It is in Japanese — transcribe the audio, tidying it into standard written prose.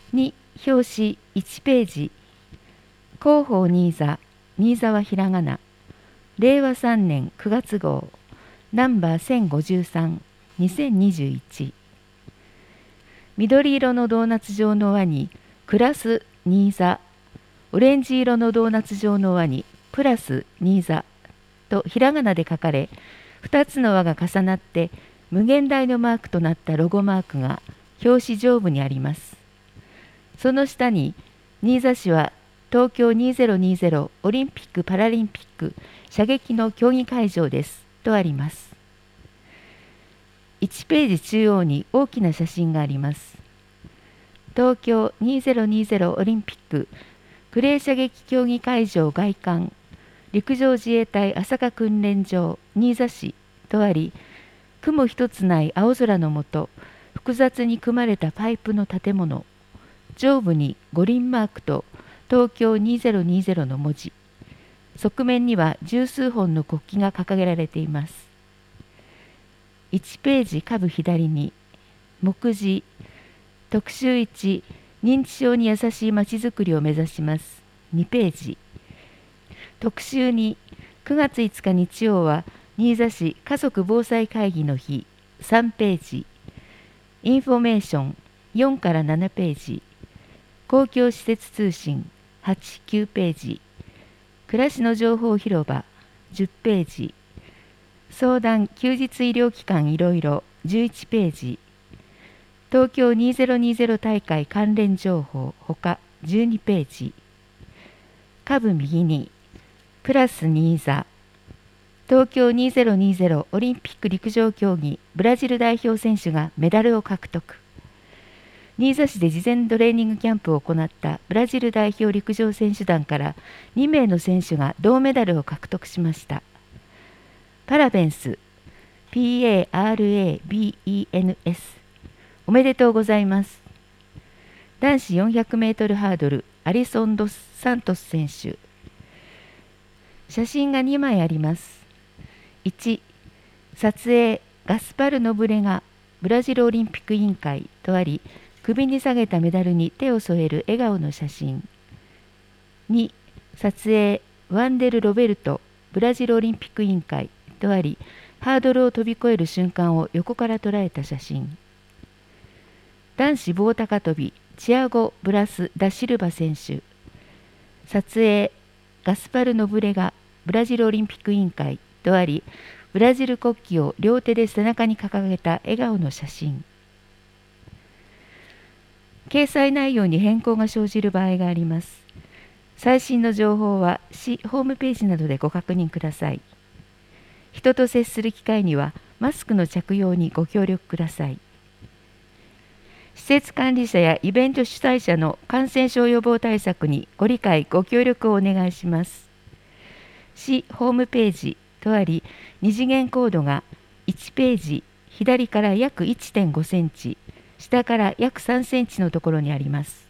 2、表紙1ページ。広報新座、新座はひらがな。令和3年9月号、ナンバー1053、2021。緑色のドーナツ状の輪に、クラス新座。オレンジ色のドーナツ状の輪に、プラス新座とひらがなで書かれ、2つの輪が重なって無限大のマークとなったロゴマークが表紙上部にあります。その下に、新座市は東京2020オリンピック・パラリンピック射撃の競技会場ですとあります。1ページ中央に大きな写真があります。東京2020オリンピッククレー射撃競技会場外観陸上自衛隊朝霞訓練場新座市とあり、雲一つない青空の下、複雑に組まれたパイプの建物、上部に五輪マークと東京2020の文字、側面には十数本の国旗が掲げられています。1ページ下部左に、目次、特集1、認知症に優しいまちづくりを目指します。2ページ。特集2、9月5日日曜は、新座市家族防災会議の日。3ページ。インフォメーション4から7ページ。公共施設通信8、9ページ。暮らしの情報広場10ページ。相談休日医療機関いろいろ11ページ。東京2020大会関連情報ほか12ページ。下部右にプラス新座東京2020オリンピック陸上競技ブラジル代表選手がメダルを獲得。新座市で事前トレーニングキャンプを行ったブラジル代表陸上選手団から2名の選手が銅メダルを獲得しました。パラベンス PARABENS おめでとうございます。男子400メートルハードルアリソン・ドス・サントス選手。写真が2枚あります。1、撮影ガスパル・ノブレガブラジルオリンピック委員会とあり、首に下げたメダルに手を添える笑顔の写真。2、撮影ワンデル・ロベルトブラジルオリンピック委員会とあり、ハードルを飛び越える瞬間を横から捉えた写真。男子棒高跳びチアゴ・ブラス・ダシルバ選手。撮影ガスパル・ノブレガブラジルオリンピック委員会とあり、ブラジル国旗を両手で背中に掲げた笑顔の写真。掲載内容に変更が生じる場合があります。最新の情報は市ホームページなどでご確認ください。人と接する機会にはマスクの着用にご協力ください。施設管理者やイベント主催者の感染症予防対策にご理解ご協力をお願いします。市ホームページとあり、2次元コードが1ページ左から約 1.5 センチ、下から約3センチのところにあります。